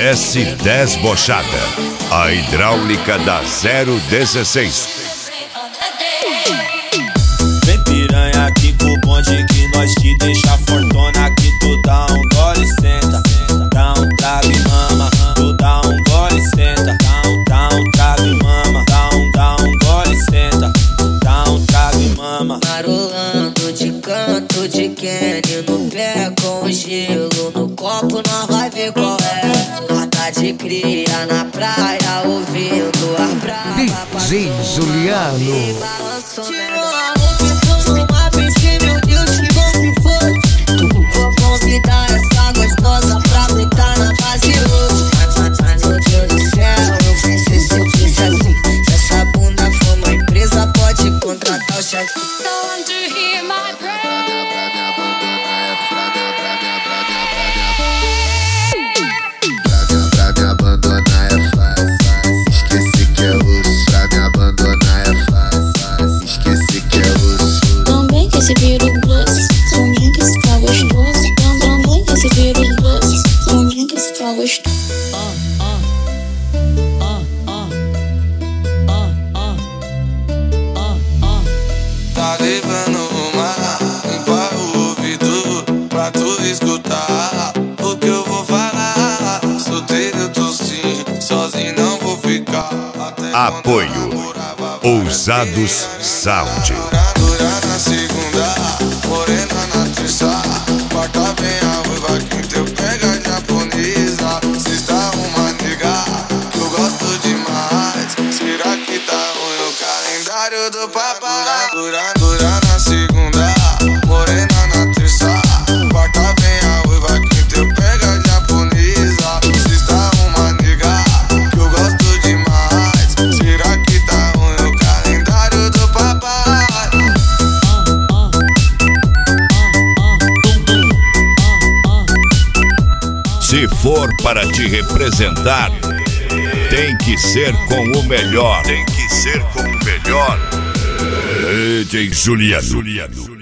S10 Bochada, a hidráulica da 016. Vem piranha aqui com o bonde que nós te deixa fortuna. Aqui tu dá um gole e senta, dá um trago e mama. Tu dá um gole e senta, dá um trago e mama. Dá um gole e senta, dá um trago e mama. Marolando de canto de Kenny no pé com gelo no copo, nós vai ver qual é. Nós tá de cria na praia ouvindo a brava. DJ Juliano. Tirou a roupa e pôs uma piscina, meu Deus, que bom que foi. Vou convidar essa gostosa pra deitar na base hoje. Mas meu Deus do céu, eu pensei se eu fiz assim. Se essa bunda for uma empresa, pode contratar o chefe. Pra me abandonar é fácil, esqueci que é osso. Pra me abandonar é fácil, esqueci que é osso. Também que esse vírus doce, também que esse tá gostoso. Também que esse vírus doce, também que esse tá gostoso. Tá levando uma, limpa o ouvido pra tu escutar o que eu vou falar. Solteiro eu tô sim, sozinho não vou ficar. Apoio Ousados Sound. Dura na segunda, morena na terça, quarta vem a ruiva, quinta eu pego a japonesa. Sexta uma nega que eu gosto demais. Será que tá ruim o calendário do papai? Dura na segunda, morena na terça, quarta vem a ruiva, quinta eu pego a japonesa. Sexta uma nega que eu gosto demais. Será que tá ruim o calendário do papai? Se for para te representar, tem que ser com o melhor. Tem que ser com o melhor. DJ Juliano.